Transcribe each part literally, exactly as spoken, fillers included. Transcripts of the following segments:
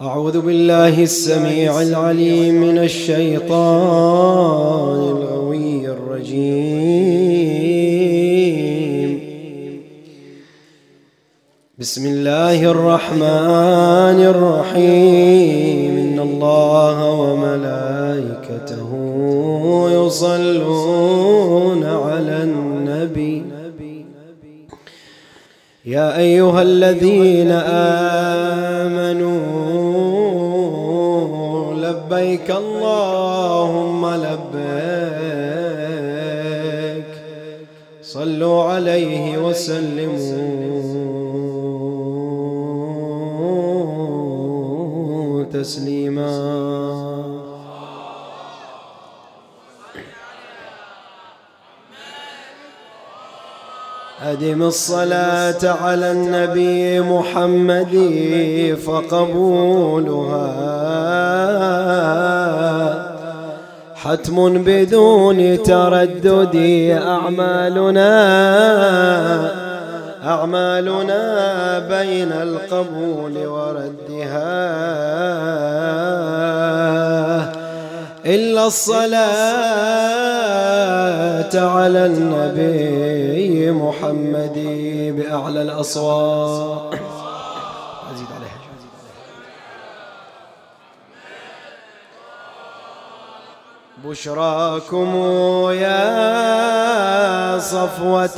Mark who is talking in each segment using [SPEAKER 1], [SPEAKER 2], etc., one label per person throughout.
[SPEAKER 1] أعوذ بالله السميع العليم من الشيطان الغوي الرجيم. بسم الله الرحمن الرحيم. إن الله وملائكته يصلون على النبي يا أيها الذين آمنوا لبيك اللهم لبيك صلوا عليه وسلموا تسليما. أدم الصلاة على النبي محمد فقبولها حتم بدون تردد. أعمالنا أعمالنا بين القبول وردها إلا الصلاة على النبي محمد بأعلى الأصوات. أزيد عليها. بشراكم يا صفوة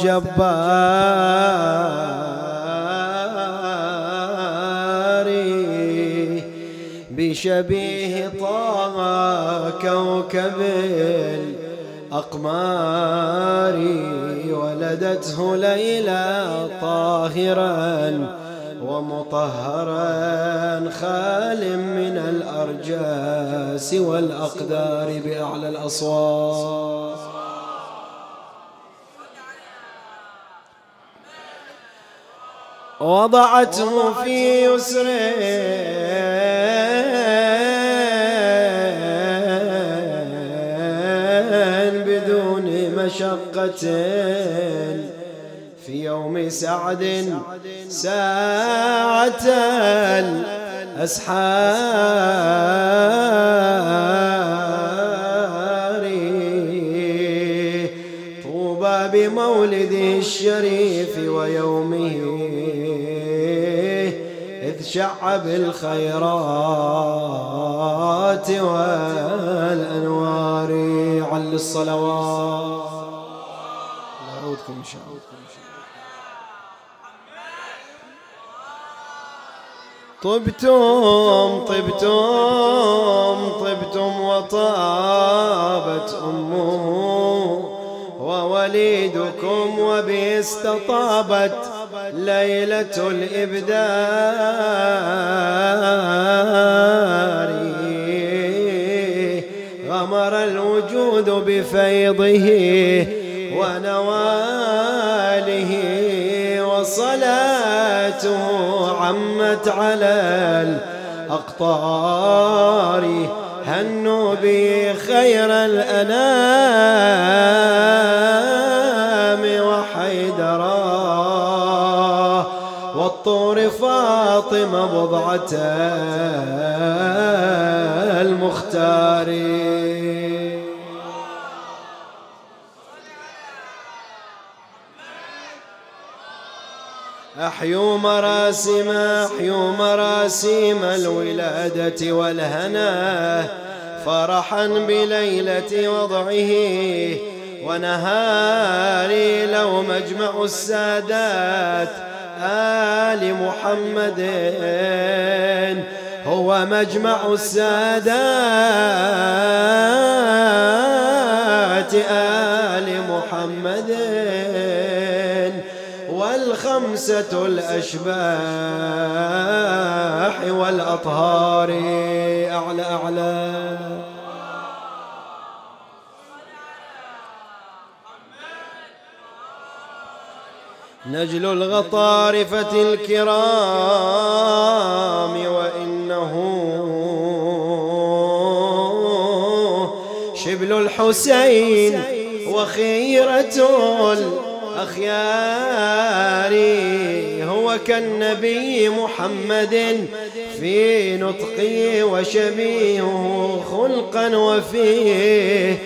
[SPEAKER 1] الجبار بشبيه طه كوكب الأقمار. ولدته ليلى طاهرا ومطهرا خال من الأرجاس والأقدار بأعلى الأصوات. وضعته في يسرين بدون مشقة في يوم سعد ساعة الأسحار. طوبى بمولده الشريف ويومه إذ شع بالخيرات والأنوار. عل الصلوات. نعودكم إن شاء الله. طبتم طبتم طبتم وطابت أمه ووليدكم وبه استطابت ليلة الإبدار. غمر الوجود بفيضه ونواله وصلاته عمت على الأقطار. هنوا بي خير الأنام وحيدرا والطور فاطمة بضعة المختار. أحيوا مراسم أحيوا مراسم الولادة والهنا فرحا بليلة وضعه ونهاري. لو مجمع السادات آل محمد هو مجمع السادات آل محمد والخمسة الأشباح والأطهار أعلى أعلى. نجل الغطارفة الكرام وإنه شبل الحسين وخيرة الأخيار. هو كالنبي محمد في نطقي وشبيهه خلقا وفيه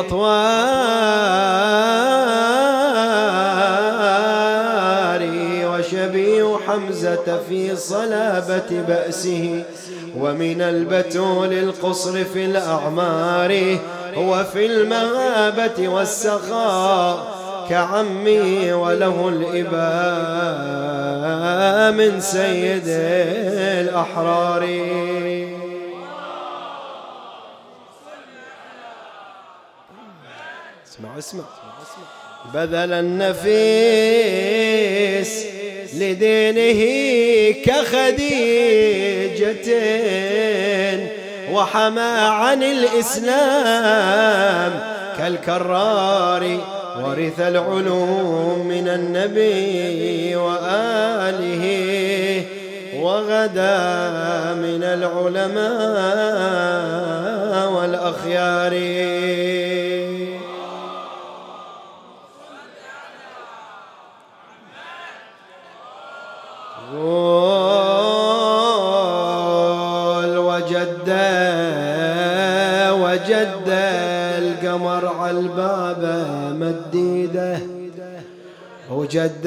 [SPEAKER 1] أطواري وشبيه حمزة في صلابة بأسه ومن البتول القصر في الأعمار هو في المهابة والسخاء كعمي وله الإباء من سيد الأحرار. اسمع اسمع بذل النفيس لدينه كخديجة وحمى عن الإسلام كالكرار ورث العلوم من النبي وآله وغدا من العلماء والأخيار. قول وجد وجد القمر على الباب مديده وجد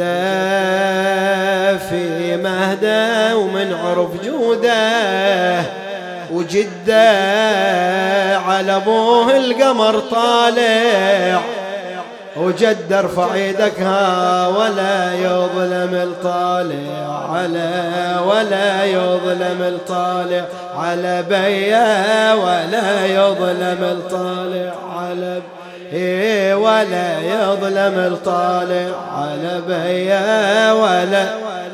[SPEAKER 1] في مهده ومن عرف جوده وجد على ابوه القمر طالع وجد ارفع يدك ها ولا يظلم الطالع على ولا يظلم الطالع على بيا ولا يظلم الطالع على إيه ولا يظلم الطالع على بيا ولا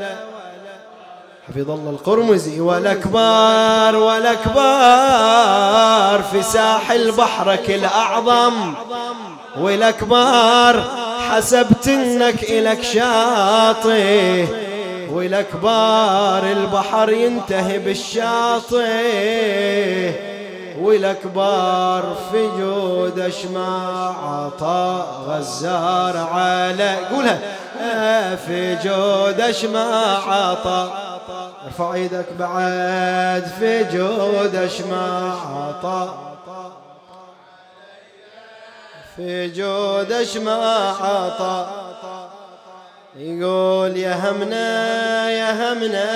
[SPEAKER 1] حفظ الله القرمزي والأكبار والأكبار في ساحل بحرك الأعظم والأكبار حسبت انك إلك شاطئ والأكبار البحر ينتهي بالشاطئ والأكبار في جود اشمع عطاء غزار على قولها في جود اشمع عطاء ارفع يدك بعد في جود اشمع عطاء في جود اشمع عطاء يقول يا همنا يا همنا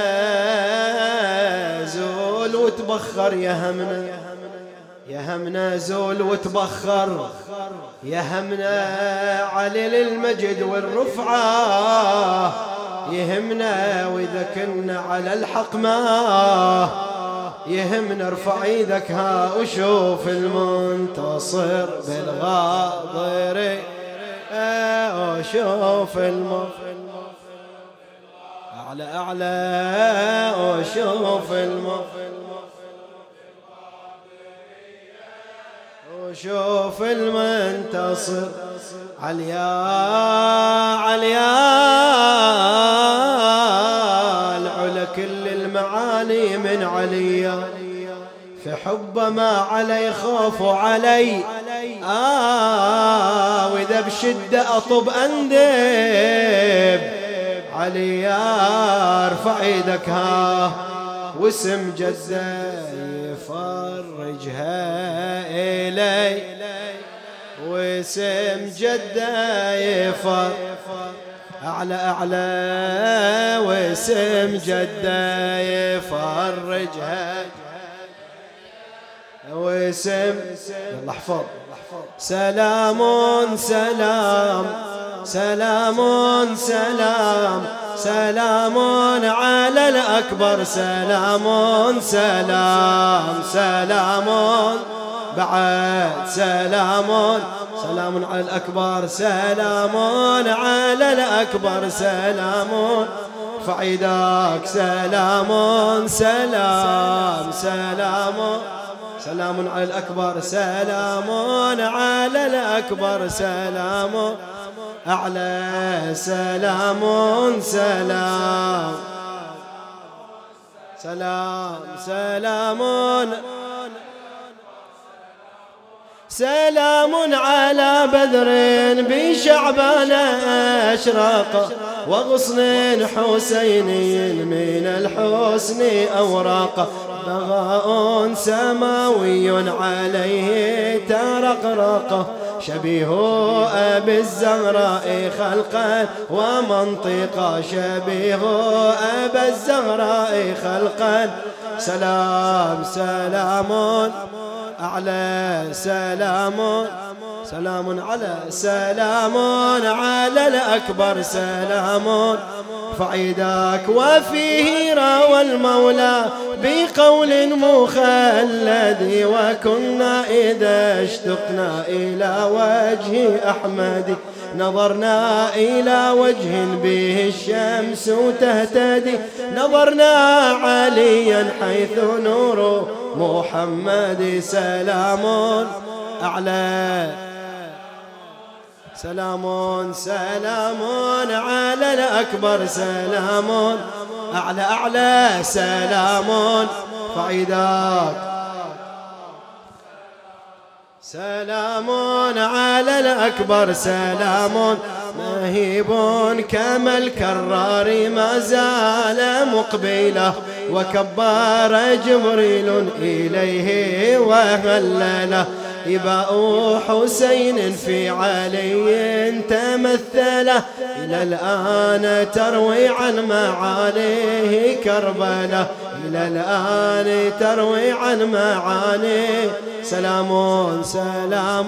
[SPEAKER 1] زول وتبخر يا همنا يا همنا زول وتبخر يا همنا علي للمجد والرفعة يهمنا وإذا كنا على الحق ما يهمنا ارفع ايدك ها وشوف المنتصر بالغاضر وشوف المنتصر أعلى أعلى وشوف المنتصر وشوف المنتصر عليا عليا العلا كل المعاني من عليا في حب ما علي خوف علي آه وإذا بشدة أطب أندب عليا ارفع ايدك ها واسم جده يفرجها إلي واسم جده يفرج أعلى أعلى واسم جده يفرجها واسم يلا احفظ سلام سلام سلام سلام سلام على الأكبر سلام سلام سلام بعد سلام سلام على الأكبر سلام على الأكبر سلام فعيدك سلام سلام سلام سلام على الأكبر سلام على الأكبر سلام أعلى سلام سلام سلام سلام سلام على بدر بشعبان أشرق وغصن حسيني من الحسن أوراق بغاء سماوي عليه ترقرق شبيه أبي الزهراء خلقا ومنطقا شبيه أبي الزهراء خلقا سلام سلام أعلى سلام سلام على سلام على الأكبر سلام فعيداك وفيه روى المولى بقول مخلد وكنا إذا اشتقنا إلى وجه أحمد نظرنا إلى وجه به الشمس تهتدي نظرنا عليا حيث نور محمد سلام أعلى سلام سلام على الأكبر سلام أعلى أعلى سلام فعيداك سلام على الأكبر سلام مهيب كما الكرار ما زال مقبله وكبر جبريل إليه وهلله إباء حسين في علي تمثله إلى الآن تروي عن معانيه كربله إلى الآن تروي عن معانيه سلام سلام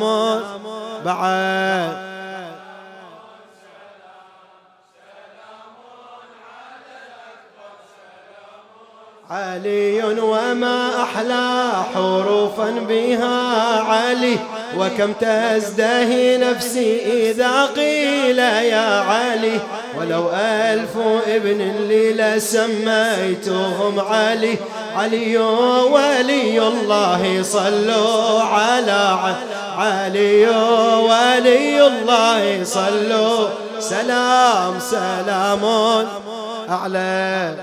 [SPEAKER 1] بعد علي وما أحلى حروفا بها علي وكم تزدهي نفسي إذا قيل يا علي ولو ألف ابن لي لسميتهم علي علي ولي الله صلوا على علي ولي الله صلوا سلام سلام أعلى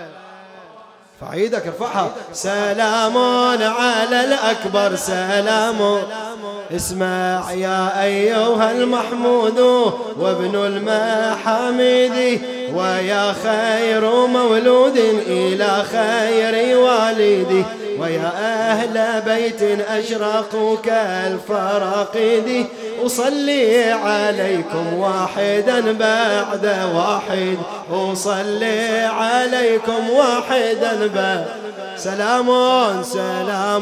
[SPEAKER 1] فعيدك ارفعها سلام على الأكبر سلام اسمع يا أيها المحمود وابن المحامد ويا خير مولود إلى خير والدي ويا أهل بيت أشرقوا كالفراقد أصلي عليكم واحدا بعد واحد أصلي عليكم واحدا بعد سلام سلام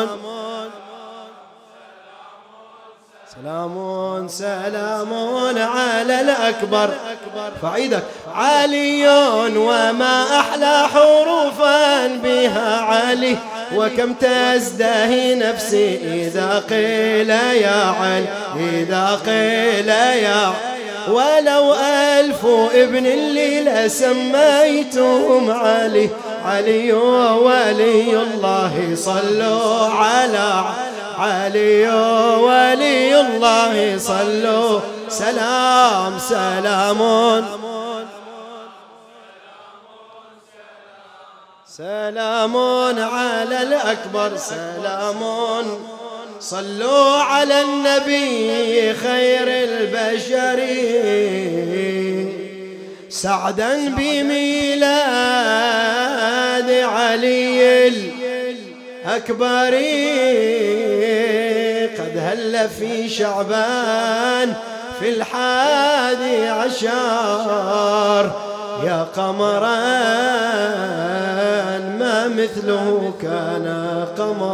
[SPEAKER 1] سلام سلام على الأكبر فعيدك علي وما أحلى حروفا بها علي وكم تزدهي نفسي إذا قيل يا علي إذا قيل يا ولو ألف ابن لي لسميتهم علي علي ولي الله صلوا على علي ولي الله صلوا سلام سلام سلام على الأكبر سلام صلوا على النبي خير البشر سعدا بميلاد علي الأكبر قد هل في شعبان في الحادي عشر يا قمرا ما مثله كان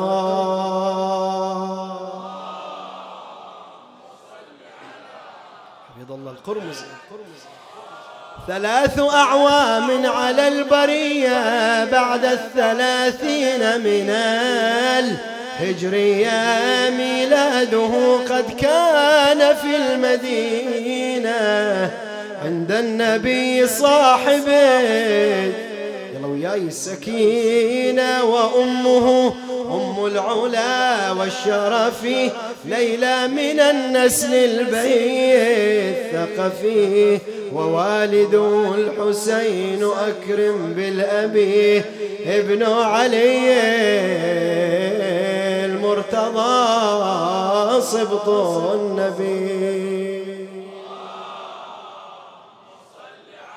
[SPEAKER 1] قمر حفظ الله القرمزي ثلاث أعوام على البرية بعد الثلاثين من الهجرية ميلاده قد كان في المدينة عند النبي صاحبه يلا وياي السكينة وأمه أم العلا والشرف ليلى من النسل البيت ثقفي ووالده الحسين أكرم بالأبي ابن علي المرتضى صبط النبي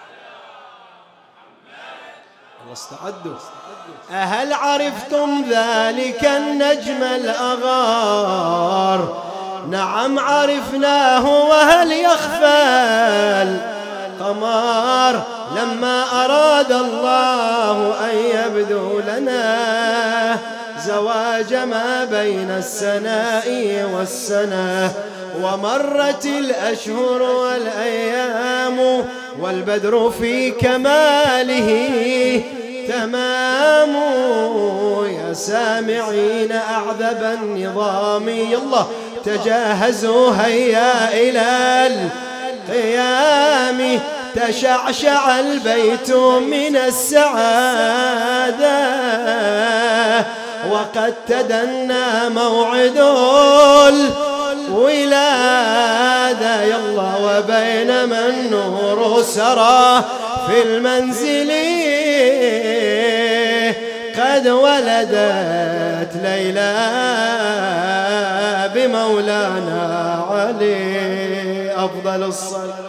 [SPEAKER 1] استعدوا. أهل عرفتم ذلك النجم الأغار؟ نعم عرفناه. وهل يخفى القمر لما أراد الله أن يبدو لنا زواج ما بين السناء والسنة؟ ومرت الأشهر والأيام والبدر في كماله تمام. يا سامعين أعذب النظام يلا تجاهزوا هيا إلى القيام. تشعشع البيت من السعادة وقد تدنى موعد الولادة يلا. وبينما النور سرى في المنزل قد ولدت ليلى بمولانا علي أفضل الصلاة.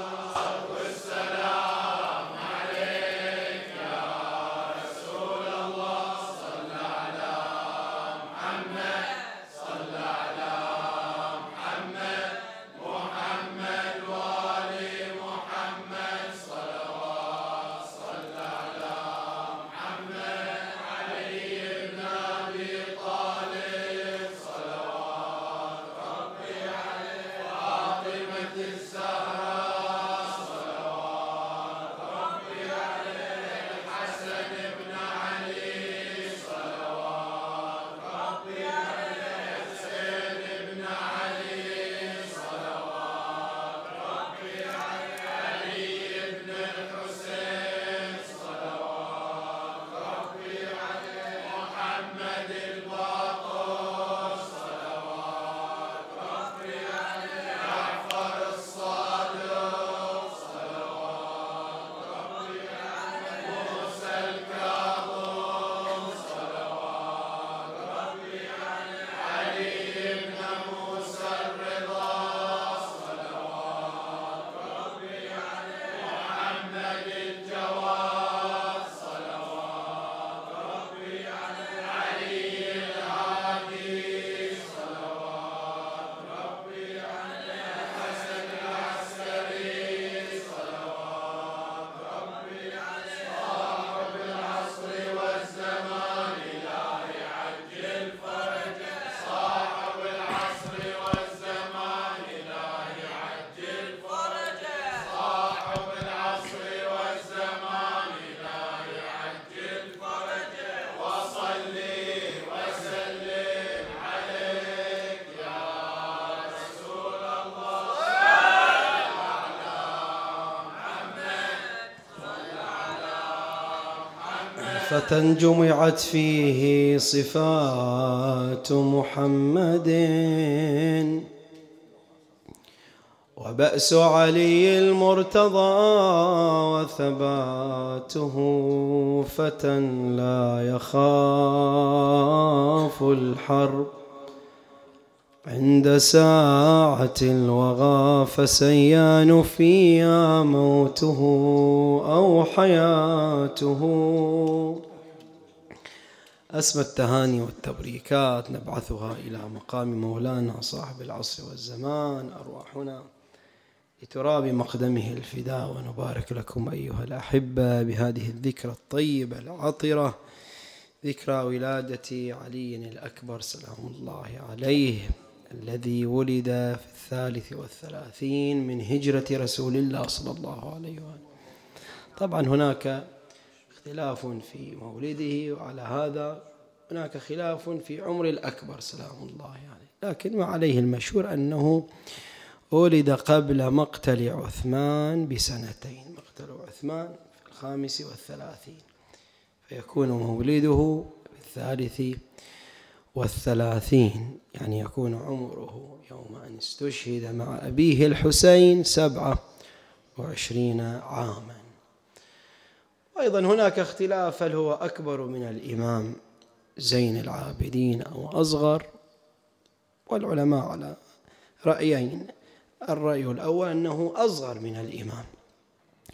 [SPEAKER 1] فتى جمعت فيه صفات محمد وبأس علي المرتضى وثباته فتى لا يخاف الحرب عند ساعة الوغى فسيان فيها موته أو حياته. أسمى التهاني والتبريكات نبعثها إلى مقام مولانا صاحب العصر والزمان أرواحنا لتراب مقدمه الفداء. ونبارك لكم أيها الأحبة بهذه الذكرى الطيبة العطرة ذكرى ولادة علي الأكبر سلام الله عليه الذي ولد في الثالث والثلاثين من هجرة رسول الله صلى الله عليه وآله. طبعا هناك اختلاف في مولده وعلى هذا هناك خلاف في عمر الأكبر سلام الله عليه، لكن ما عليه المشهور أنه ولد قبل مقتل عثمان بسنتين. مقتل عثمان في الخامس والثلاثين فيكون مولده في الثالث والثلاثين، يعني يكون عمره يوم أن استشهد مع أبيه الحسين سبعة وعشرين عاما. أيضا هناك اختلاف هل هو أكبر من الإمام زين العابدين أو أصغر، والعلماء على رأيين. الرأي الأول أنه أصغر من الإمام،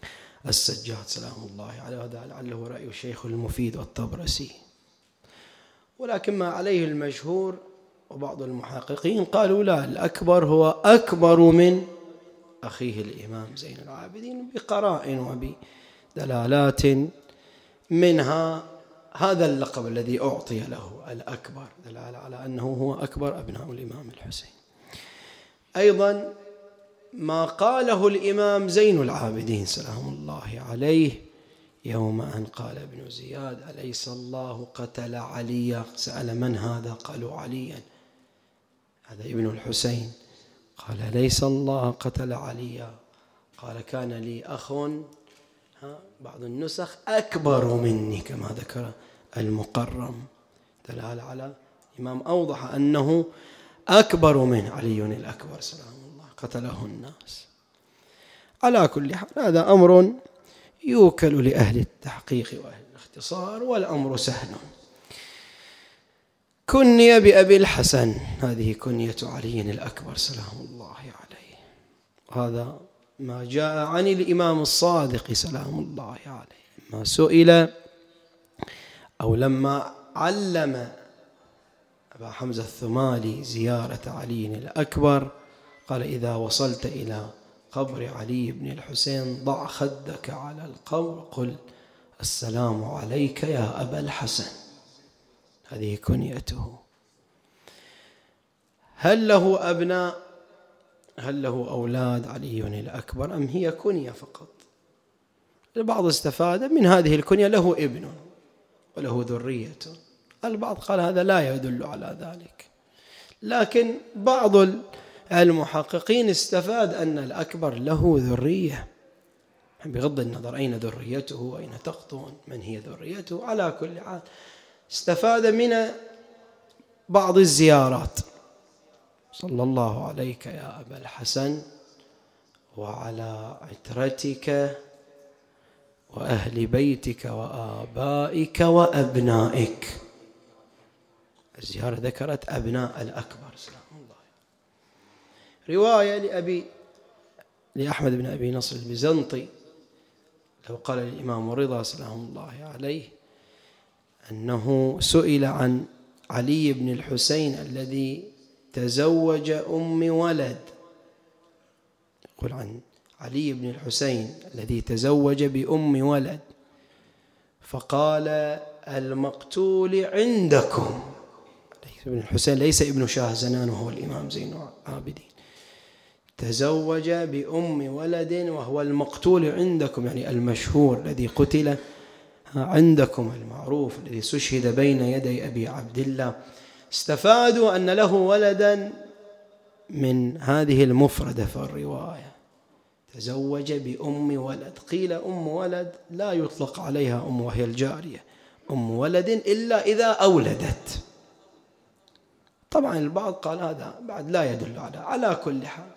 [SPEAKER 1] السجاد سلام الله عليه، هذا لعله رأي الشيخ المفيد والطبرسي. ولكن ما عليه المشهور وبعض المحققين قالوا لا، الأكبر هو أكبر من أخيه الإمام زين العابدين بقرائن وبدلالات، منها هذا اللقب الذي أعطي له الأكبر دلالة على أنه هو أكبر أبناء الإمام الحسين. أيضا ما قاله الإمام زين العابدين سلام الله عليه يوم أن قال ابن زياد: أليس الله قتل عليا؟ سأل: من هذا؟ قالوا: عليا. هذا ابن الحسين. قال: أليس الله قتل عليا؟ قال: كان لي أخ، بعض النسخ أكبر مني كما ذكر المقرم، دلالة على الإمام أوضح أنه أكبر من علي الأكبر سلام الله، قتله الناس. على كل حال هذا أمر يوكل لأهل التحقيق وأهل الاختصار، والأمر سهل. كني بأبي الحسن، هذه كنية علي الأكبر سلام الله عليه، وهذا ما جاء عن الإمام الصادق سلام الله عليه، ما سئل أو لما علم أبا حمزة الثمالي زيارة علي الأكبر قال: إذا وصلت إلى قبر علي بن الحسين ضع خدك على القبر، قل: السلام عليك يا أبا الحسن. هذه كنيته. هل له أبناء؟ هل له أولاد علي الأكبر أم هي كنية فقط؟ البعض استفاد من هذه الكنية له ابن وله ذرية، البعض قال هذا لا يدل على ذلك، لكن بعض المحققين استفاد أن الأكبر له ذرية، بغض النظر أين ذريته وأين تقطن من هي ذريته. على كل حال استفاد من بعض الزيارات: صلى الله عليك يا أبا الحسن وعلى عترتك وأهل بيتك وآبائك وأبنائك. الزيارة ذكرت أبناء الأكبر سلام الله. رواية لأبي لأحمد بن أبي نصر البيزنطي لو قال الإمام رضا سلام الله عليه أنه سئل عن علي بن الحسين الذي تزوج أم ولد، يقول عن علي بن الحسين الذي تزوج بأم ولد، فقال: المقتول عندكم. ابن الحسين ليس ابن شاه زنان وهو الإمام زين العابدين، تزوج بأم ولد وهو المقتول عندكم، يعني المشهور الذي قتل عندكم، المعروف الذي استشهد بين يدي أبي عبد الله. استفادوا أن له ولدا من هذه المفردة في الرواية، تزوج بأم ولد. قيل أم ولد لا يطلق عليها أم وهي الجارية، أم ولد إلا إذا أولدت. طبعا البعض قال هذا بعد لا يدل على على كل حال.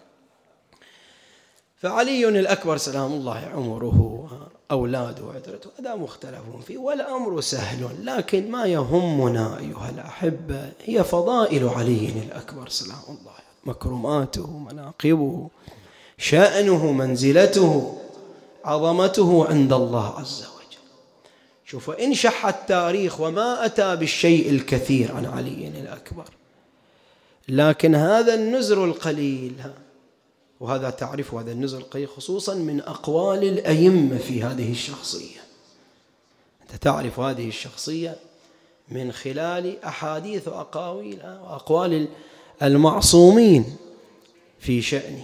[SPEAKER 1] فعلي الأكبر سلام الله عمره، أولاده وعترته، هذا مختلف فيه والأمر سهل، لكن ما يهمنا أيها الأحبة هي فضائل علي الأكبر سلام الله، مكرماته، مناقبه، شأنه، منزلته، عظمته عند الله عز وجل. شوف، إن شح التاريخ وما أتى بالشيء الكثير عن علي الأكبر، لكن هذا النزر القليل، وهذا تعرف هذا النزر القليل خصوصا من أقوال الأئمة في هذه الشخصية. أنت تعرف هذه الشخصية من خلال أحاديث وأقاويل وأقوال المعصومين في شأنه.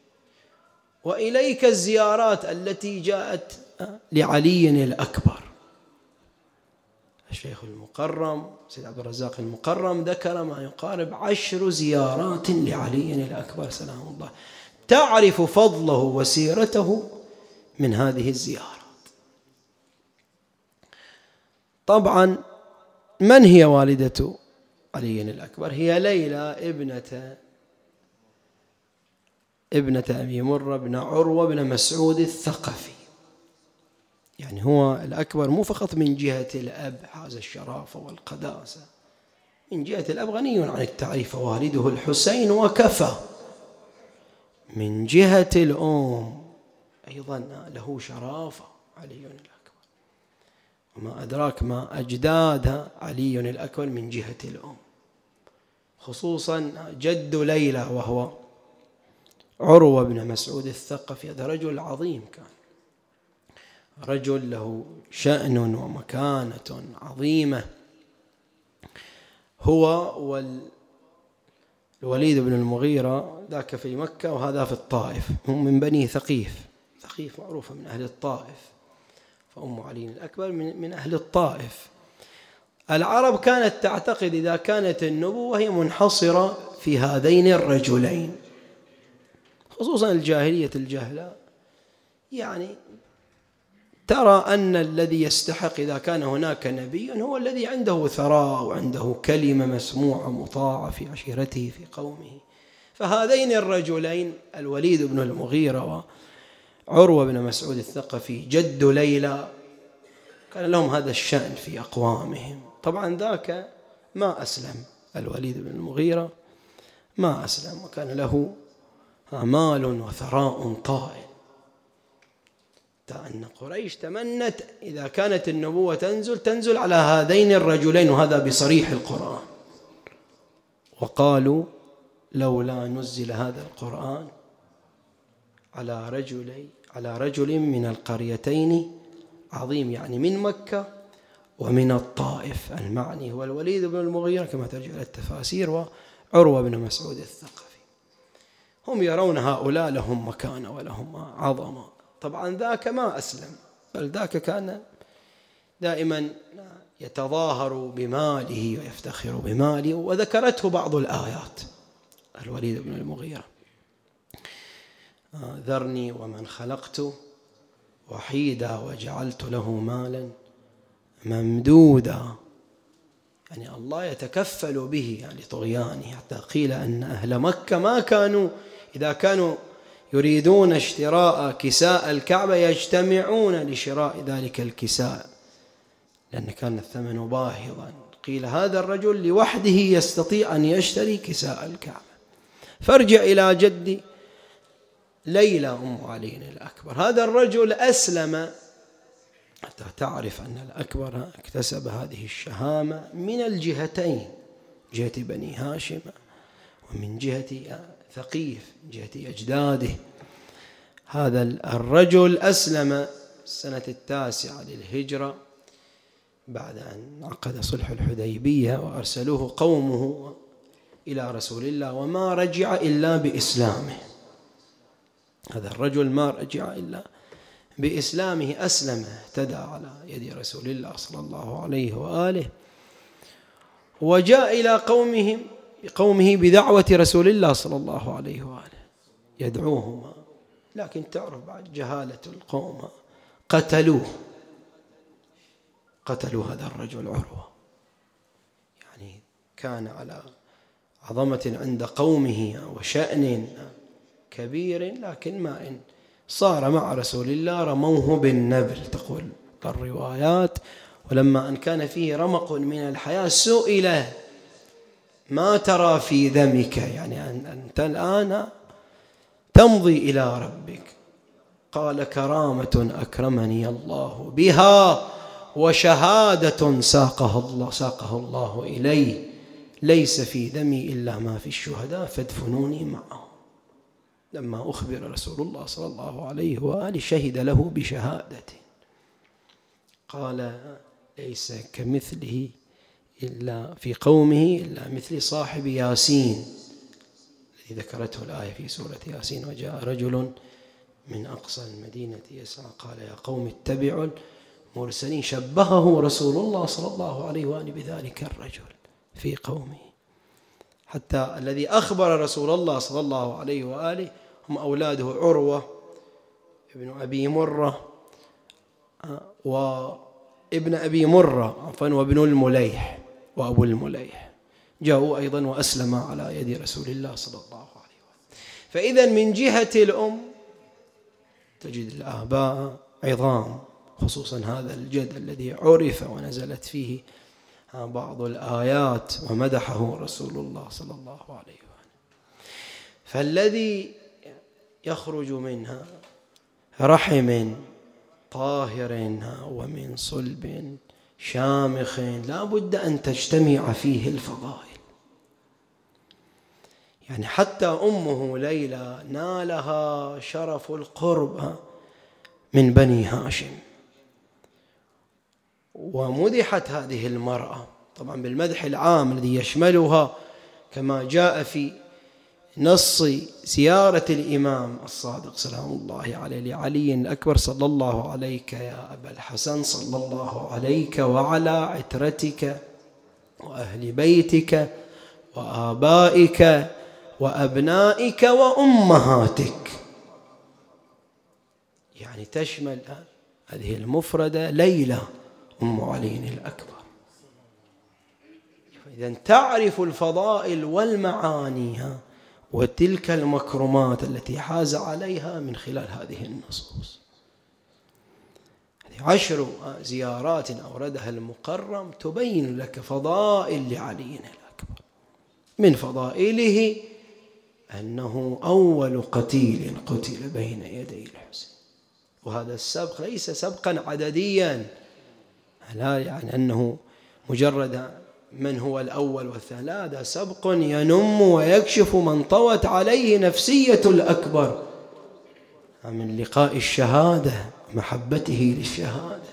[SPEAKER 1] وإليك الزيارات التي جاءت لعلي الأكبر. الشيخ المقرم سيد عبد الرزاق المقرم ذكر ما يقارب عشر زيارات لعلي الأكبر سلام الله، تعرف فضله وسيرته من هذه الزيارات. طبعا من هي والدة علي الأكبر؟ هي ليلى ابنة ابنة أبي مرة بن عروة بن مسعود الثقفي. يعني هو الأكبر مو فقط من جهة الأب حاز الشرافة والقداسة، من جهة الأب غني عن التعريف، والده الحسين وكفى. من جهة الأم أيضا له شرافة علي الأكبر. وما أدراك ما أجدادها علي الأكبر من جهة الأم، خصوصا جد ليلى وهو عروة بن مسعود الثقفي. هذا رجل عظيم، كان رجل له شأن ومكانة عظيمة، هو والوليد بن المغيرة، ذاك في مكة وهذا في الطائف، هم من بني ثقيف. ثقيف معروفة من أهل الطائف، فأم علي الأكبر من أهل الطائف. العرب كانت تعتقد إذا كانت النبوة هي منحصرة في هذين الرجلين، خصوصا الجاهلية الجهلة، يعني ترى أن الذي يستحق إذا كان هناك نبي هو الذي عنده ثراء وعنده كلمة مسموعة مطاعة في عشيرته في قومه. فهذين الرجلين الوليد بن المغيرة وعروة بن مسعود الثقفي جد ليلى كان لهم هذا الشأن في أقوامهم. طبعا ذاك ما أسلم، الوليد بن المغيرة ما أسلم، وكان له مال وثراء طائل، أن قريش تمنت إذا كانت النبوة تنزل تنزل على هذين الرجلين، وهذا بصريح القرآن. وقالوا لولا نزل هذا القرآن على رجل على رجل من القريتين عظيم، يعني من مكة ومن الطائف. المعني هو الوليد بن المغيرة كما ترجع إلى التفاسير، وعروة بن مسعود الثقفي. هم يرون هؤلاء لهم مكانة ولهم عظمة. طبعا ذاك ما أسلم، بل ذاك كان دائما يتظاهر بماله ويفتخر بماله، وذكرته بعض الآيات الوليد بن المغيرة: ذرني ومن خلقت وحيدا وجعلت له مالا ممدودا. يعني الله يتكفل به يعني طغيانه، حتى قيل أن أهل مكة ما كانوا إذا كانوا يريدون اشتراء كساء الكعبة يجتمعون لشراء ذلك الكساء، لأن كان الثمن باهظا. قيل هذا الرجل لوحده يستطيع أن يشتري كساء الكعبة. فارجع إلى جد ليلى أم علي الأكبر، هذا الرجل أسلم، حتى تعرف أن الأكبر اكتسب هذه الشهامة من الجهتين، جهة بني هاشم ومن جهة ثقيف، من جهة أجداده. هذا الرجل أسلم السنة التاسعة للهجرة بعد أن عقد صلح الحديبية، وأرسلوه قومه إلى رسول الله، وما رجع إلا بإسلامه. هذا الرجل ما رجع إلا بإسلامه، أسلم اهتدى على يد رسول الله صلى الله عليه وآله، وجاء إلى قومهم قومه بدعوة رسول الله صلى الله عليه وآله يدعوهما. لكن تعرف بعد جهالة القوم قتلوه قتلوا هذا الرجل عروة، يعني كان على عظمة عند قومه وشأن كبير، لكن ما إن صار مع رسول الله رموه بالنبل تقول الروايات. ولما أن كان فيه رمق من الحياة سئل: ما ترى في دمك؟ يعني أنت الآن تمضي إلى ربك. قال: كرامة أكرمني الله بها، وشهادة ساقها الله ساقه الله إلي، ليس في دمي إلا ما في الشهداء فادفنوني معهم. لما أخبر رسول الله صلى الله عليه وآله شهد له بشهادته، قال: ليس كمثله إلا في قومه إلا مثل صاحب ياسين الذي ذكرته الآية في سورة ياسين: وجاء رجل من أقصى المدينة يسعى قال يا قوم اتبعوا المرسلين. شبهه رسول الله صلى الله عليه وآله بذلك الرجل في قومه، حتى الذي أخبر رسول الله صلى الله عليه وآله هم أولاده عروة ابن أبي مرة وابن أبي مرة عفوا وابن المليح وأبو المليح، جاءوا أيضا وأسلم على يد رسول الله صلى الله عليه وآله. فإذا من جهة الأم تجد الآباء عظام، خصوصا هذا الجد الذي عرف ونزلت فيه بعض الآيات ومدحه رسول الله صلى الله عليه وآله. فالذي يخرج منها رحم طاهر ومن صلب شامخ لا بد أن تجتمع فيه الفضائل. يعني حتى أمه ليلى نالها شرف القرب من بني هاشم، ومدحت هذه المرأة طبعا بالمدح العام الذي يشملها كما جاء في نص زيارة الإمام الصادق سلام الله عليه لعلي الأكبر: صلى الله عليك يا أبا الحسن، صلى الله عليك وعلى عترتك وأهل بيتك وآبائك وأبنائك وأمهاتك. يعني تشمل هذه المفردة ليلى أم علي الأكبر. إذن تعرف الفضائل والمعاني وتلك المكرمات التي حاز عليها من خلال هذه النصوص. هذه عشر زيارات أوردها المكرم تبين لك فضائل لعلي الأكبر. من فضائله أنه أول قتيل قتل بين يدي الحسين، وهذا السبق ليس سبقا عدديا، لا يعني أنه مجرد من هو الأول والثاني، لا، هذا سبق ينم ويكشف من طوت عليه نفسية الأكبر من لقاء الشهادة محبته للشهادة.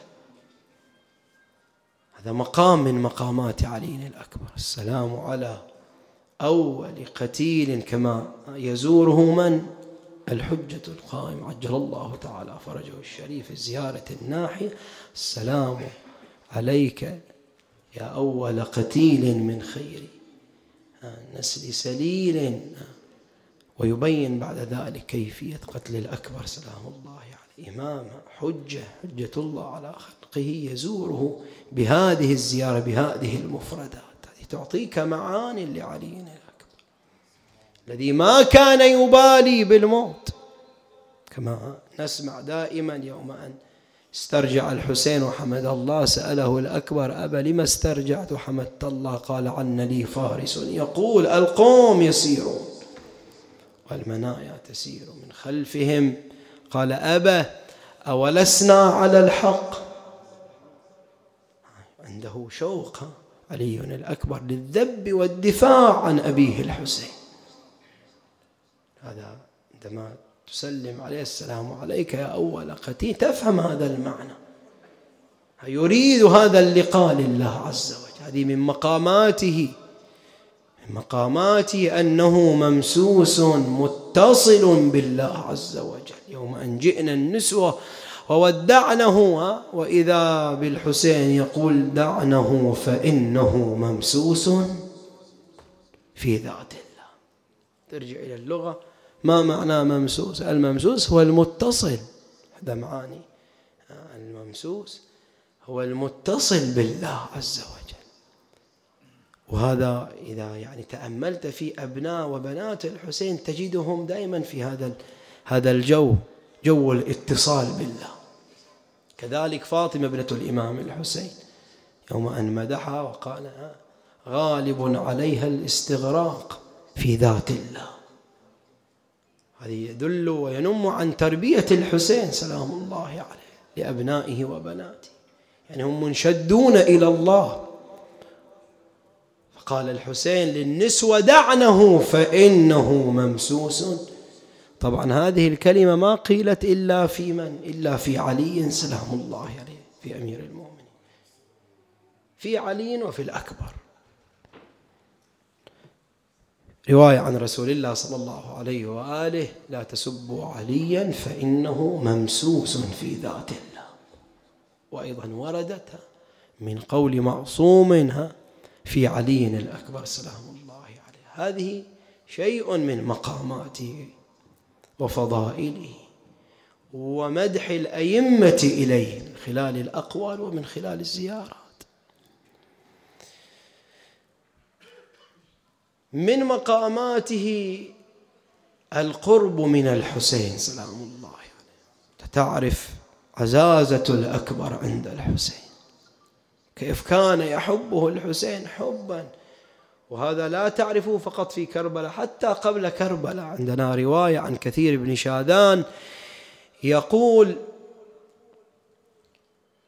[SPEAKER 1] هذا مقام من مقامات علي الأكبر. السلام على أول قتيل كما يزوره من؟ الحجة القائم عجل الله تعالى فرجه الشريف الزيارة الناحية: السلام عليك يا أول قتيل من خير نسل سليل. ويبين بعد ذلك كيفية قتل الأكبر سلام الله عليه، إمام حجة حجة الله على خلقه، يزوره بهذه الزيارة بهذه المفردات. هذه تعطيك معاني لعلي الأكبر الذي ما كان يبالي بالموت، كما نسمع دائما يوم أن استرجع الحسين وحمد الله سأله الأكبر: أبا لما استرجعت حمدت الله؟ قال: عن لي فارس يقول القوم يسيرون والمنايا تسير من خلفهم. قال: أبا أولسنا على الحق؟ عنده شوق علي الأكبر للذب والدفاع عن أبيه الحسين. هذا عندما تسلم عليه: السلام عليك يا أول قتيل، تفهم هذا المعنى، يريد هذا اللقاء لله عز وجل. هذه من مقاماته من مقاماته أنه ممسوس متصل بالله عز وجل. يوم أن جئنا النسوة وودعنه، وإذا بالحسين يقول: دعنه فإنه ممسوس في ذات الله. ترجع إلى اللغة، ما معنى ممسوس؟ الممسوس هو المتصل، هذا معاني الممسوس هو المتصل بالله عز وجل. وهذا إذا يعني تأملت في أبناء وبنات الحسين تجدهم دائما في هذا هذا الجو، جو الاتصال بالله. كذلك فاطمة ابنة الإمام الحسين يوم أن مدحها وقال: غالب عليها الاستغراق في ذات الله. هذه يدل وينم عن تربية الحسين سلام الله عليه لأبنائه وبناته، يعني هم منشدون إلى الله. فقال الحسين للنسوة: دعنه فإنه ممسوس. طبعا هذه الكلمة ما قيلت إلا في من؟ إلا في علي سلام الله عليه، في أمير المؤمنين، في علي وفي الأكبر. رواية عن رسول الله صلى الله عليه وآله: لا تسبوا عليا فإنه ممسوس في ذات الله. وأيضا وردت من قول معصوم في علي الأكبر سلام الله عليه. هذه شيء من مقاماته وفضائله ومدح الأئمة إليه من خلال الأقوال ومن خلال الزيارات. من مقاماته القرب من الحسين سلام الله عليه. تعرف عزازة الأكبر عند الحسين، كيف كان يحبه الحسين حبا، وهذا لا تعرفه فقط في كربلاء، حتى قبل كربلاء. عندنا رواية عن كثير بن شاذان يقول: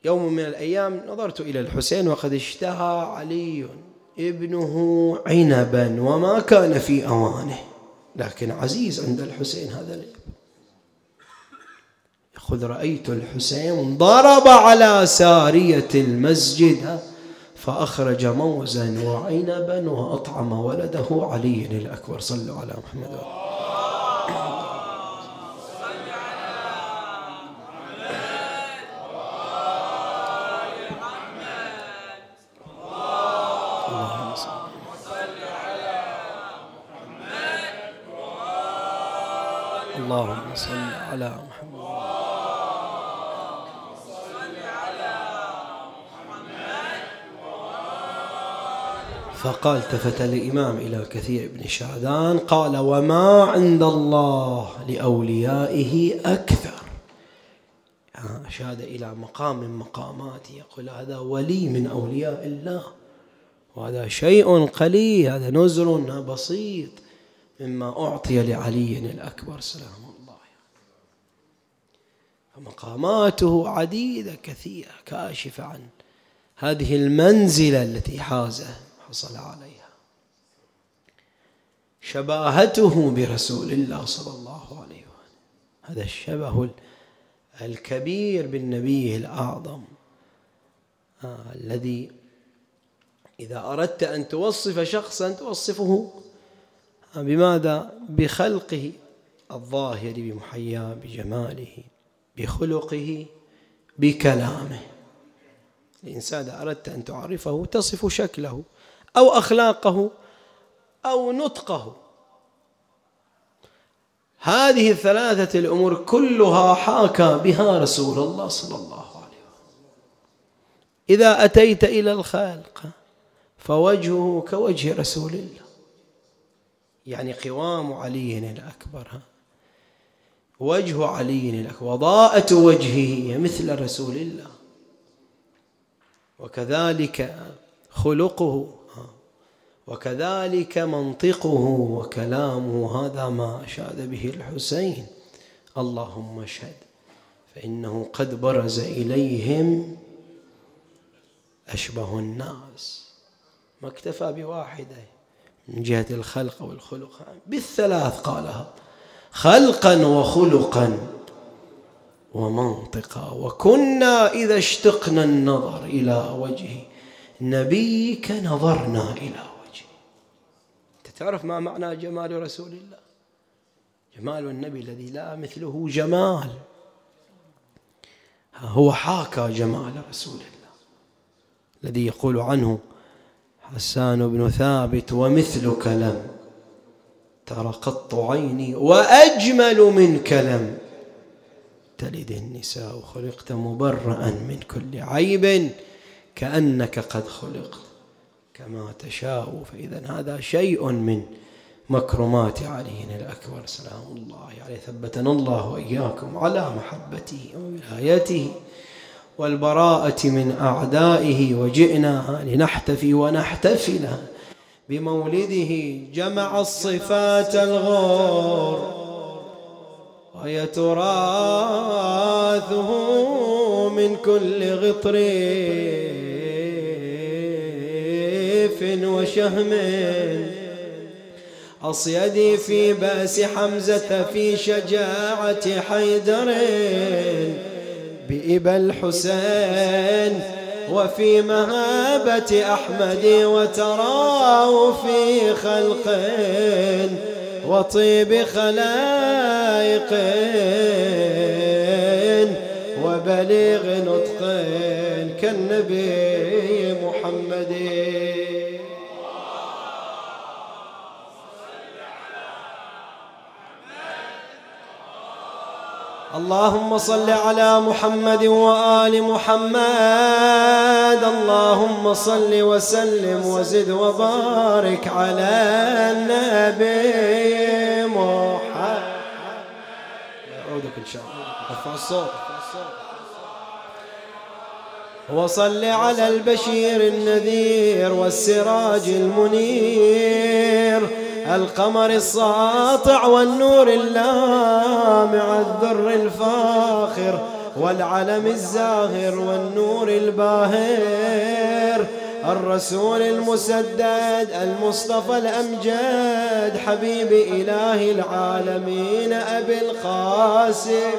[SPEAKER 1] يوم من الأيام نظرت إلى الحسين وقد اشتهى علي ابنه عنبا وما كان في أوانه، لكن عزيز عند الحسين هذا الابن. يقول رأيت الحسين ضرب على سارية المسجد فأخرج موزا وعنبا وأطعم ولده علي الأكبر. صلوا على محمد. اللهم صل على محمد. فقال التفت الإمام إلى كثير بن شعدان قال وما عند الله لأوليائه أكثر. أشاد إلى مقام من مقاماته، يقول هذا ولي من أولياء الله، وهذا شيء قليل، هذا نزل بسيط مما أعطي لعلي الأكبر سلام الله. فمقاماته عديدة كثيرة كاشفة عن هذه المنزلة التي حازه حصل عليها. شباهته برسول الله صلى الله عليه وآله، هذا الشبه الكبير بالنبي الأعظم آه الذي إذا أردت أن توصف شخصا توصفه بماذا؟ بخلقه الظاهر، بمحياه، بجماله، بخلقه، بكلامه. الإنسان إذا أردت أن تعرفه تصف شكله أو أخلاقه أو نطقه. هذه الثلاثة الأمور كلها حاكى بها رسول الله صلى الله عليه وسلم. إذا أتيت إلى الخلق فوجهه كوجه رسول الله، يعني قوام علي الأكبر، وجه علي الأكبر، وضاءة وجهه مثل رسول الله، وكذلك خلقه، وكذلك منطقه وكلامه. هذا ما أشاد به الحسين. اللهم اشهد فإنه قد برز إليهم أشبه الناس. ما اكتفى بواحدة من جهة الخلق والخلق، بالثلاث قالها: خلقا وخلقا ومنطقا. وكنا إذا اشتقنا النظر إلى وجه نبيك نظرنا إلى وجهه. أنت تعرف ما معنى جمال رسول الله؟ جمال النبي الذي لا مثله جمال، هو حاكى جمال رسول الله الذي يقول عنه حسان بن ثابت: ومثلك لم تر قط عيني وأجمل منك لم تلد النساء، خلقت مبرأ من كل عيب كأنك قد خلقت كما تشاء. فإذا هذا شيء من مكرمات علي الأكبر سلام الله عليه. ثبتنا الله وإياكم على محبته وولايته والبراءة من أعدائه. وجئنا لنحتفي ونحتفل بمولده، جمع الصفات الغور ويتراثه من كل غطريف وشهم. أصيدي في بأس حمزة، في شجاعة حيدر، بإبا الحسين وفي مهابة أحمد. وتراه في خلق وطيب خلائق وبليغ نطق كالنبي محمد. اللهم صل على محمد وآل محمد. اللهم صل وسلم وزد وبارك على النبي محمد. أعودك إن شاء الله. ارفع الصوت. وصل على البشير النذير والسراج المنير، القمر الساطع والنور اللامع الذر الفاخر، والعلم الزاهر والنور الباهر، الرسول المسدد المصطفى الأمجد، حبيب إله العالمين أبي القاسم.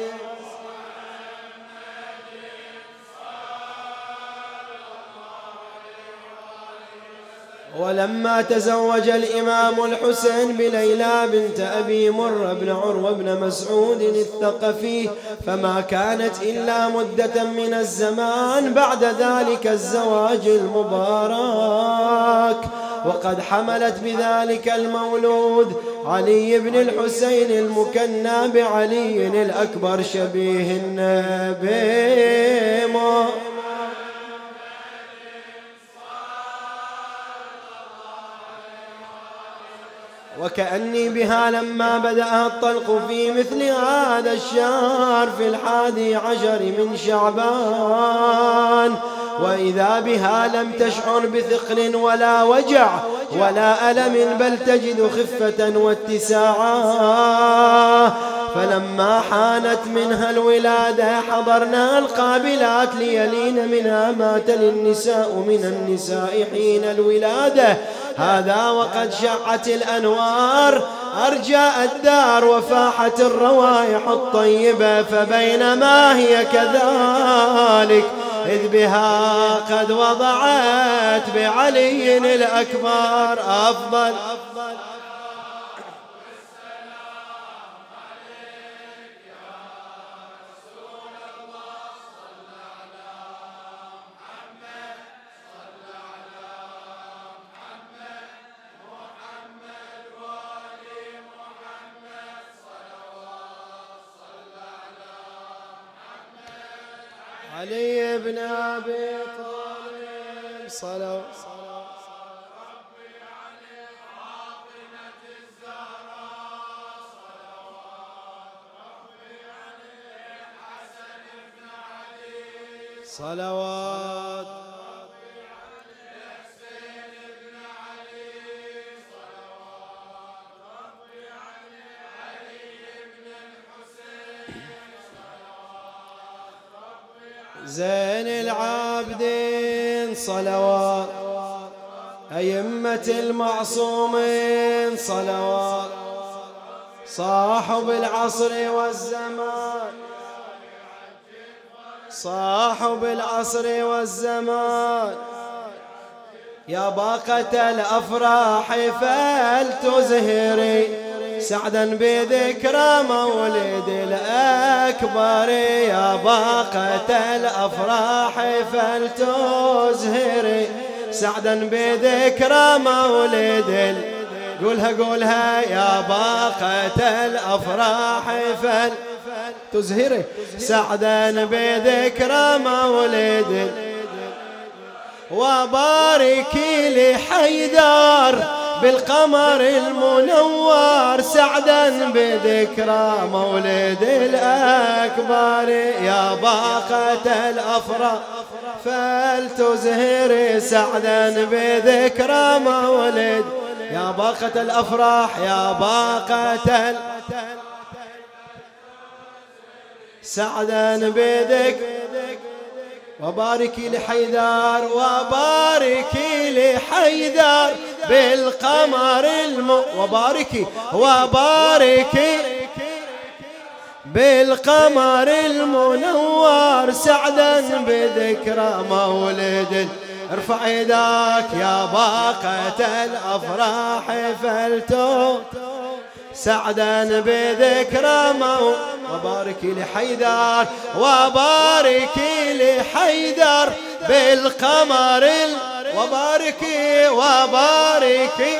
[SPEAKER 1] ولما تزوج الإمام الحسين بليلى بنت أبي مرة بن عروة بن مسعود الثقفي، فما كانت إلا مدة من الزمان بعد ذلك الزواج المبارك، وقد حملت بذلك المولود علي بن الحسين المكنى بعلي الأكبر شبيه النبي. وكأني بها لما بدأ الطلق في مثل هذا الشهر في الحادي عشر من شعبان، وإذا بها لم تشعر بثقل ولا وجع ولا ألم، بل تجد خفة واتساعا. فلما حانت منها الولادة حضرنا القابلات ليلين منها ما تلي النساء من النساء حين الولادة، هذا وقد شعت الأنوار أرجاء الدار وفاحت الروائح الطيبة، فبينما هي كذلك إذ بها قد وضعت بعلي الأكبر أفضل علي بن أبي طالب صلوا ربي على فاطمة الزهراء صلوات ربي على حسن بن علي صلوات ربي على حسين بن علي صلوات ربي على علي بن الحسين زين العابدين صلوات أئمة المعصومين صلوات صاحب العصر والزمان صاحب العصر والزمان يا باقة الأفراح فلتزهري سعدا بذكرى مولد الأكبر يا باقة الأفراح فلتزهري سعدا بذكرى مولد قولها قولها يا باقة الأفراح فلتزهري سعدا بذكرى مولد وباركي لحيدر بالقمر المنور سعدا بذكرى مولد الأكبر يا باقة الأفراح فلتزهري سعدا بذكرى مولد يا باقة الأفراح يا باقة سعدا بذكرى وباركي لحيدر وباركي لحيدر بالقمر الم وباركي وباركي بالقمر المنور سعدا بذكرى مولد ارفع يداك يا باقة الأفراح فلتو سعدا بذكرى مولد وباركي لحيدر وباركي لحيدر بالقمر ال... وباركي وباركي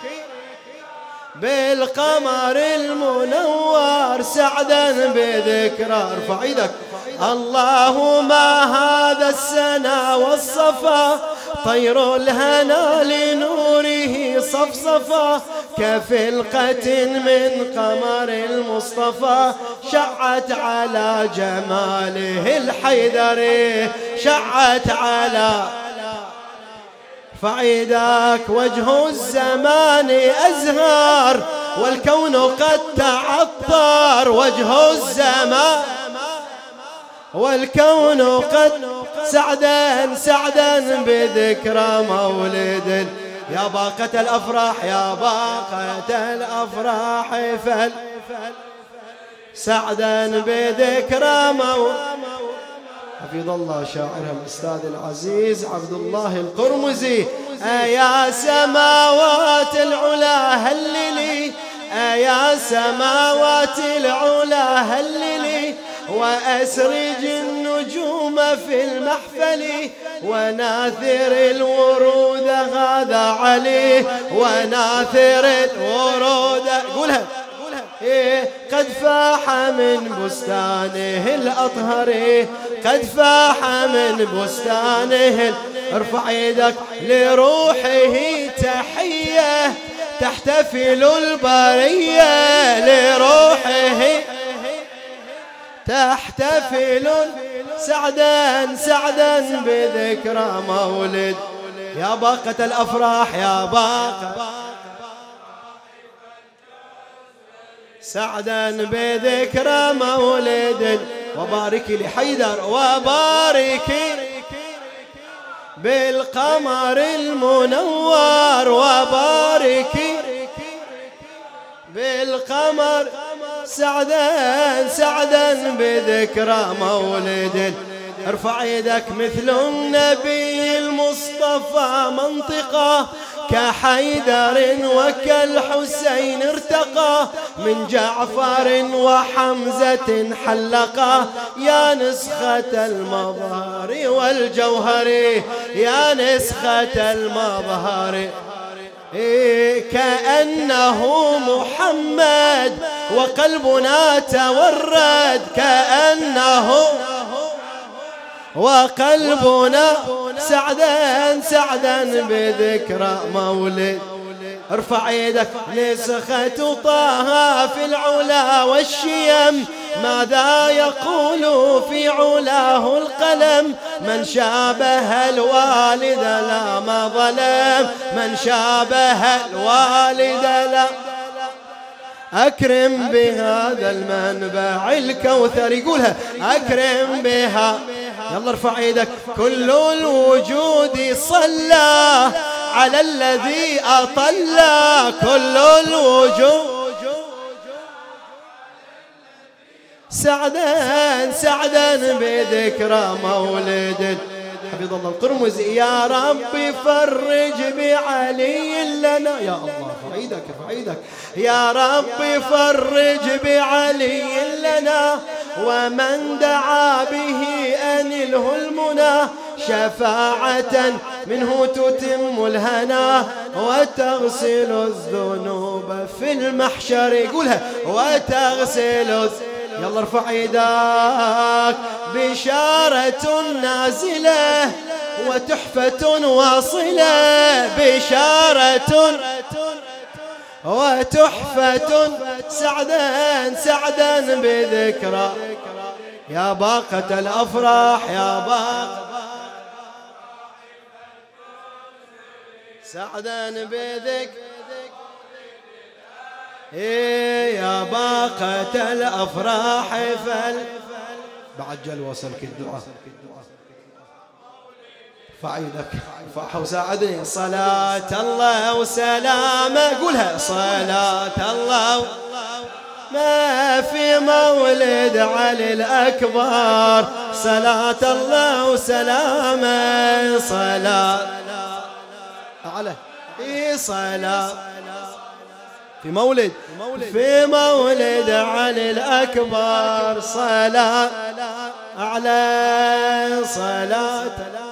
[SPEAKER 1] بالقمر المنور سعدا بذكرى ارفع ايدك اللهم هذا السنا والصفا طير الهنا لنوره صفصفا كفلقة من قمر المصطفى شعت على جماله الحيدري شعت على فعيداك وجه الزمان أزهار والكون قد تعطر وجه الزمان والكون قد سعدا سعدا بذكرى مولد. يا باقة الأفراح يا باقة الأفراح فل سعدا بذكرى مولد. حفظ الله شاعرها الأستاذ العزيز عبد الله القرمزي. أيا سماوات العلا هللي، أيا سماوات العلا هللي، وأسرج النجوم في المحفل، وناثر الورود هذا عليه، وناثر الورود قولها إيه قد فاح من بستانه الأطهر، قد فاح من بستانه. ارفع يدك لروحه تحية تحتفل البرية، لروحه تحتفل سعدا سعدا بذكرى مولد. يا باقة الأفراح يا باقة سعدا بذكرى مولد. وباركي لحيدر وباركي بالقمر المنور، وباركي بالقمر سعدا سعدا بذكرى مولد. ارفع يدك مثل النبي المصطفى منطقة، كحيدر وكالحسين ارتقى، من جعفر وحمزة حلقا. يا نسخة المظهر والجوهر، يا نسخة المظهر إيه كأنه محمد وقلبنا تورد، كأنه وقلبنا سعدا سعدا بذكرى مولد. ارفع يدك نسخة طه في العلا والشيم، ماذا يقول في علاه القلم؟ من شابه الوالد لا ما ظلم، من شابه الوالد لا. أكرم بهذا المنبع الكوثر يقولها أكرم بها. يلا ارفع يدك. كل الوجود صلى على الذي أطلى، كل الوجود سعدا سعدا بذكرى مولد. حفظ الله القرمزي. يا ربي فرج بعلي لنا، يا الله ارفع ايدك ارفع ايدك. يا ربي فرج بعلي لنا، ومن دعا به أنله المنى، شفاعة منه تتم الهنا، وتغسل الذنوب في المحشر. يقولها وتغسل. يلا ارفع يداك. بشارة نازلة وتحفة واصلة، بشارة وتحفة سعدا سعدا بذكرى. يا باقة الأفراح يا باقة سعدا بذكرى. إيه يا باقة الأفراح فل بعد جل وصلك الدعاء. فعيدك فاح وساعدني. صلاة الله وسلامه قولها. صلاة الله ما في مولد علي الأكبر، صلاة الله وسلامه. صلاة على إيه صلاة في مولد في مولد علي الأكبر، صلاة أعلى صلاة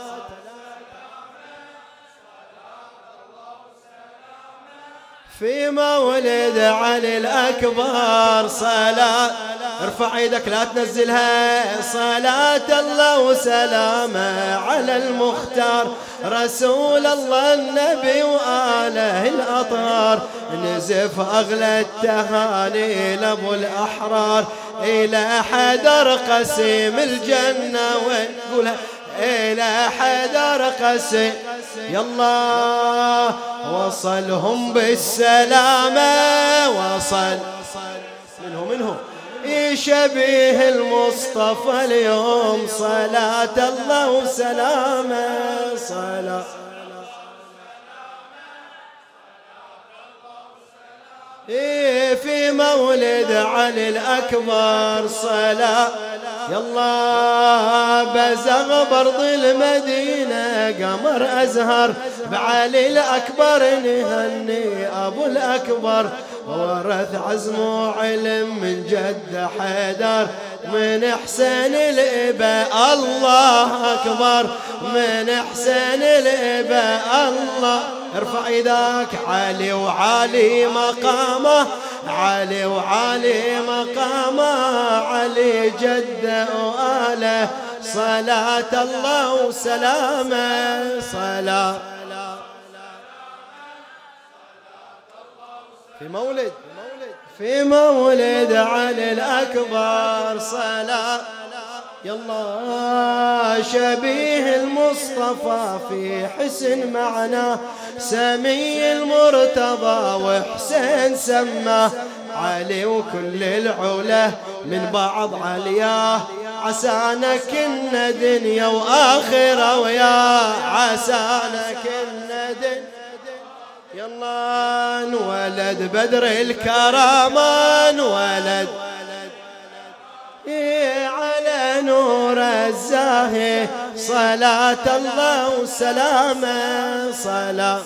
[SPEAKER 1] في مولد علي الأكبر. صلاة ارفع يدك لا تنزلها. صلاة الله وسلامه على المختار، رسول الله النبي وآله الأطهار. نزف أغلى التهاني لأبو الأحرار، إلى حدر قسيم الجنة ونقولها إلى حدر قسيم. يلا وصلهم بالسلامة. وصل منه منه شبيه المصطفى اليوم صلاة الله وسلامه صلاة في مولد علي الأكبر صلاة يلا بزغ برض المدينة قمر أزهر بعلي الأكبر نهني أبو الأكبر ورث عزم وعلم من جد حيدر من حسين الإبا الله أكبر من حسين الإبا الله ارفع ايدك علي وعلي مقامه علي وعلي مقامه علي جده وآله صلاة الله وسلامه صلاة في مولد في مولد علي الأكبر صلاة يلا شبيه المصطفى في حسن معنا سمي المرتضى وحسين سماه علي وكل العلا من بعض علياه عسانا كنا دنيا وآخرة ويا عسانا كنا دنيا يلا انولد بدر الكرامة انولد على نور الزاهي صلاة الله وسلامه صلاة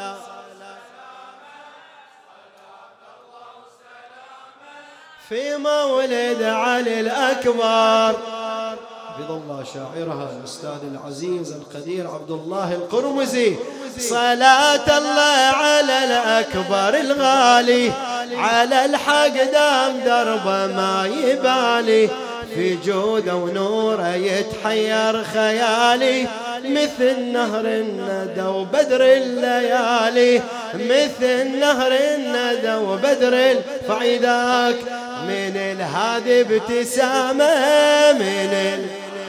[SPEAKER 1] في مولد علي الأكبر حفظ الله شاعرها الأستاذ العزيز القدير عبد الله القرمزي صلاة الله على الأكبر الغالي على الحق دام دربه ما يبالي في جوده ونوره يتحير خيالي مثل نهر الندى وبدر الليالي مثل نهر الندى وبدر فعيداك من الهادي ابتسامه من ال...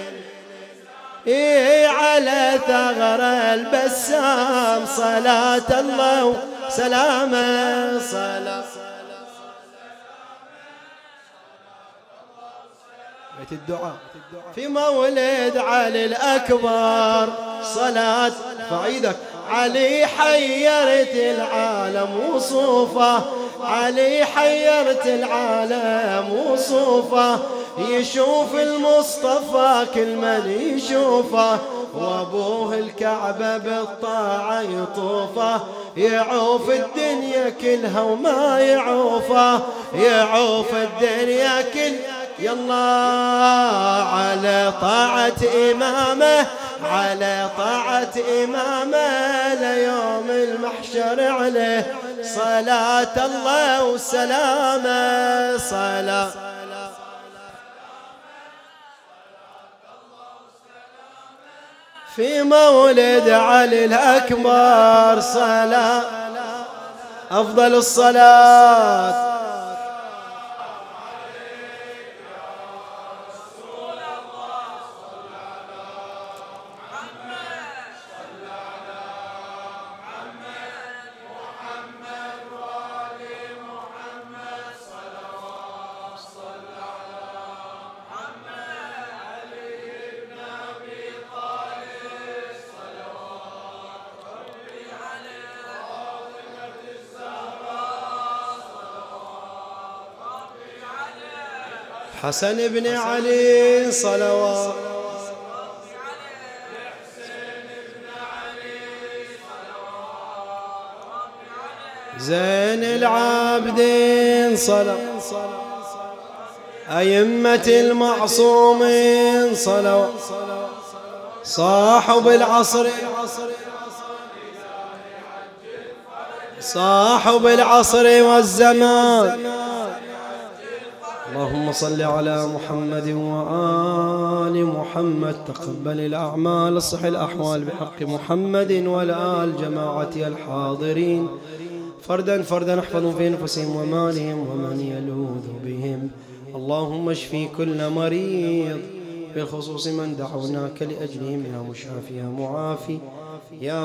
[SPEAKER 1] إيه على ثغر البسام صلاة الله وسلامه صلاة بيت الدعاء في مولد علي الأكبر صلاة فعيدك علي حيرت العالم وصوفه علي حيرت العالم وصوفه يشوف المصطفى كل من يشوفه وابوه الكعبة بالطاعة يطوفه يعوف الدنيا كلها وما يعوفه يعوف الدنيا كل يلا على طاعة إمامه على طاعة إمامه ليوم المحشر عليه صلاة الله وسلامه صلاة في مولد علي الأكبر صلاة أفضل الصلاة حسن بن علي صلوات زين العابدين صلوات أئمة المعصومين صلوات صاحب العصر صاحب العصر والزمان اللهم صل على محمد وآل محمد تقبل الأعمال اصلح الأحوال بحق محمد والآل جماعة الحاضرين فردا فردا احفظوا في أنفسهم ومالهم ومن يلوذ بهم اللهم اشفي كل مريض بالخصوص من دعوناك لأجلهم يا مشافي يا معافي يا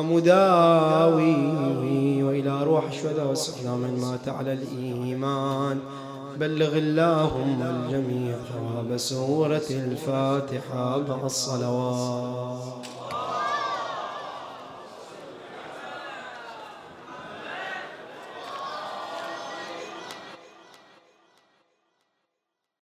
[SPEAKER 1] مداوي وإلى روح الشهداء والسحداء من مات على الإيمان بلغ اللهم الجميع ثواب سورة الفاتحة مع الصلوات.